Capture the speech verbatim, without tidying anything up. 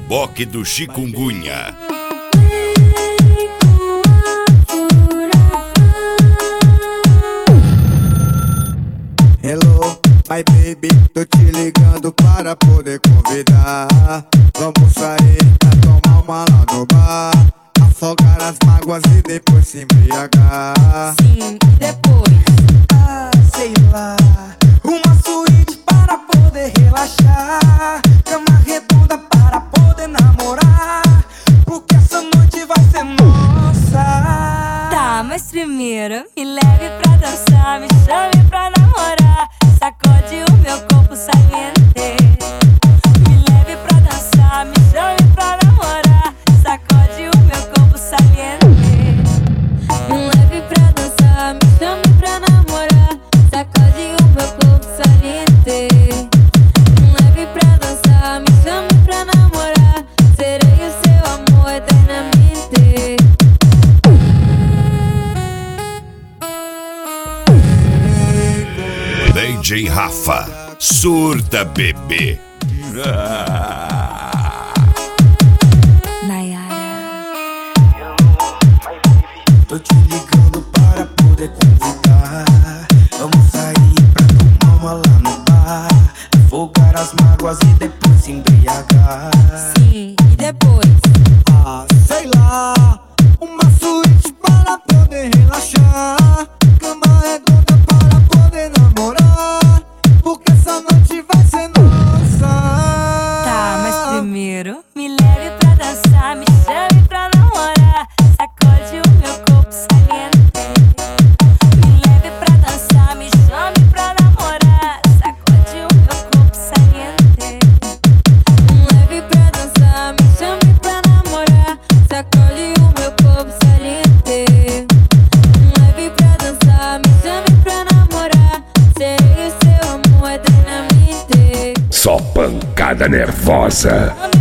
reboque do chikungunya. Hello, my baby, tô te ligando para poder convidar. Vamos sair pra tomar uma lá no bar, afogar as mágoas e depois se embriagar. Sim, e depois? Ah, sei lá, uma suíte para poder relaxar, cama redonda para poder namorar, porque essa noite vai ser nossa. Tá, mas primeiro me leve pra dançar, me chame pra namorar, sacode o meu corpo saliente. Me leve pra dançar, me chame pra namorar, sacode o meu corpo saliente. Me leve pra dançar, me chame pra namorar, sacode o meu corpo saliente. Me leve pra dançar, me chame pra namorar, serei o seu amor eternamente. D J Rafa, surta bebê. Nayara. Tô te ligando para poder convidar. Vamos sair pra tomar uma lá no bar, afogar as mágoas e depois se embriagar. Sim, e depois? Ah, sei lá, uma suíte para poder relaxar, cama redonda para poder namorar, porque essa noite vai ser nossa. Tá, mas primeiro me leve pra dançar, me chame pra namorar, sacode o meu corpo saliente. Me leve pra dançar, me chame pra namorar, sacode o meu corpo saliente. Me leve pra dançar, me chame pra namorar, sacode o meu corpo saliente. Me leve pra dançar, me chame pra namorar, serei o seu amor eternamente. Só pancada nervosa.